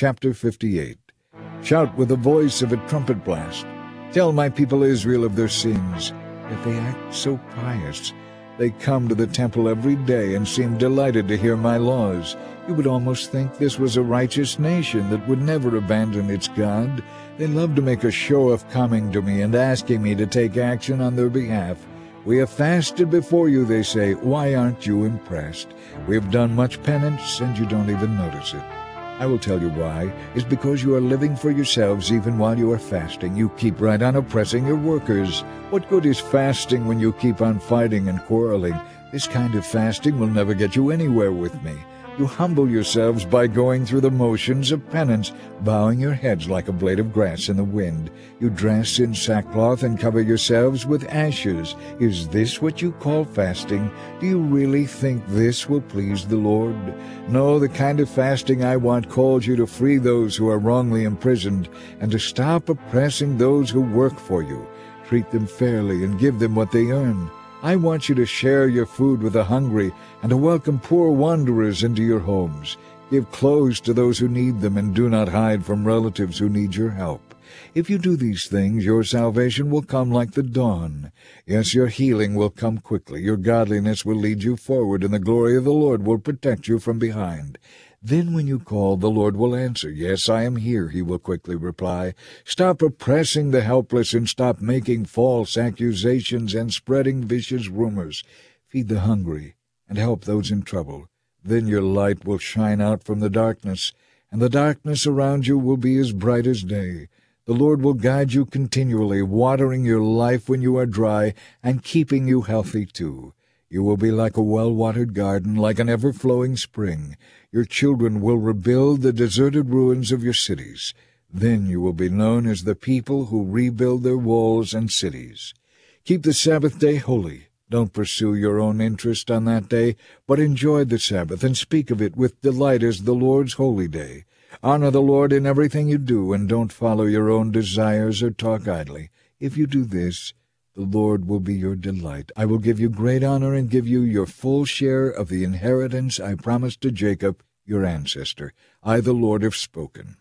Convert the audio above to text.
Chapter 58. Shout with the voice of a trumpet blast. Tell my people Israel of their sins, yet they act so pious. They come to the temple every day and seem delighted to hear my laws. You would almost think this was a righteous nation that would never abandon its God. They love to make a show of coming to me and asking me to take action on their behalf. We have fasted before you, they say. Why aren't you impressed? We have done much penance, and you don't even notice it. I will tell you why. It's because you are living for yourselves even while you are fasting. You keep right on oppressing your workers. What good is fasting when you keep on fighting and quarreling? This kind of fasting will never get you anywhere with me. You humble yourselves by going through the motions of penance, bowing your heads like a blade of grass in the wind. You dress in sackcloth and cover yourselves with ashes. Is this what you call fasting? Do you really think this will please the Lord? No, the kind of fasting I want calls you to free those who are wrongly imprisoned and to stop oppressing those who work for you. Treat them fairly and give them what they earn. I want you to share your food with the hungry and to welcome poor wanderers into your homes. Give clothes to those who need them and do not hide from relatives who need your help. If you do these things, your salvation will come like the dawn. Yes, your healing will come quickly. Your godliness will lead you forward, and the glory of the Lord will protect you from behind. Then when you call, the Lord will answer. Yes, I am here, he will quickly reply. Stop oppressing the helpless and stop making false accusations and spreading vicious rumors. Feed the hungry and help those in trouble. Then your light will shine out from the darkness, and the darkness around you will be as bright as day. The Lord will guide you continually, watering your life when you are dry and keeping you healthy too. You will be like a well-watered garden, like an ever-flowing spring. Your children will rebuild the deserted ruins of your cities. Then you will be known as the people who rebuild their walls and cities. Keep the Sabbath day holy. Don't pursue your own interest on that day, but enjoy the Sabbath and speak of it with delight as the Lord's holy day. Honor the Lord in everything you do, and don't follow your own desires or talk idly. If you do this, the Lord will be your delight. I will give you great honor and give you your full share of the inheritance I promised to Jacob, your ancestor. I, the Lord, have spoken.